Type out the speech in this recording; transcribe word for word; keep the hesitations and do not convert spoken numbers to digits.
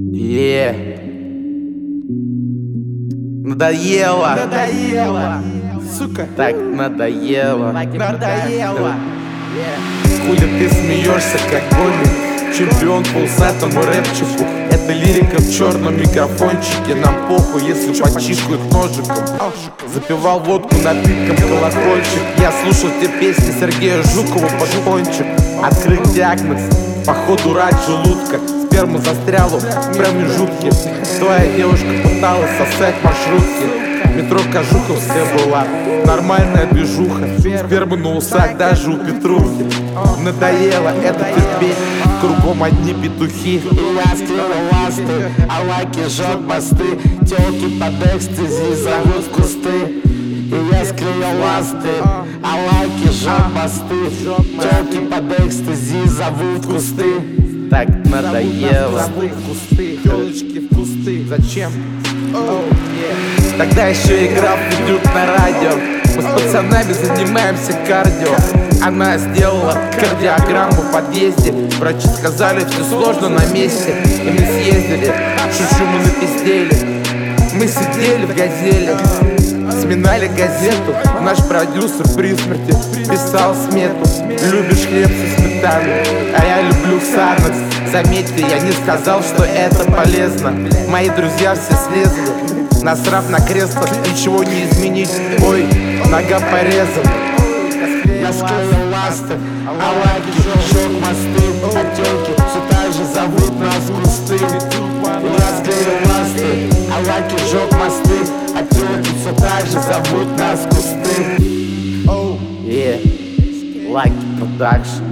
Yeah. Надоело. Надоело, сука. Так надоело. Надоело. Хули ты смеешься, как гомик? Чемпион по усатому рэпчику. Это лирика в черном микрофончике. Нам похуй, если почикают ножиком. Запивал водку напитком колокольчик. Я слушал те песни Сергея Жукова под пончик. Открыт диагноз, походу рак желудка. Сперма застряла в промежутке. Твоя девушка пыталась сосать маршрутки. Метро Кожуховская была нормальная движуха. Спермы на усах даже у Петрухи. Надоело это терпеть, кругом одни петухи. И я склеил ласты, а лайки жжет мосты. Телки под экстази зовут в кусты. И я склеил ласты, а лайки жжет мосты. Телки под экстази зовут в кусты. Так надоело. Зовут в кусты, телочки в кусты. Зачем? Oh, yeah. Тогда еще играл дебют на радио. Мы с пацанами занимаемся кардио. Она сделала кардиограмму в подъезде. Врачи сказали, все сложно на месте. И мы съездили, шучу, мы напиздели. Мы сидели в газели, сминали газету. Наш продюсер при смерти писал смету. Любишь хлеб со сметаной, а я люблю Ксанакс. Заметьте, я не сказал, что это полезно. Мои друзья все слезли, насрав на кресло, ничего не изменить. Ой, нога порезана. Я склеил ласты, а лайки жжет мосты. А телки все так же зовут нас в кусты. Я склеил ласты, а лайки жжет мосты. А телки все так же зовут нас в кусты. Yeah, like production.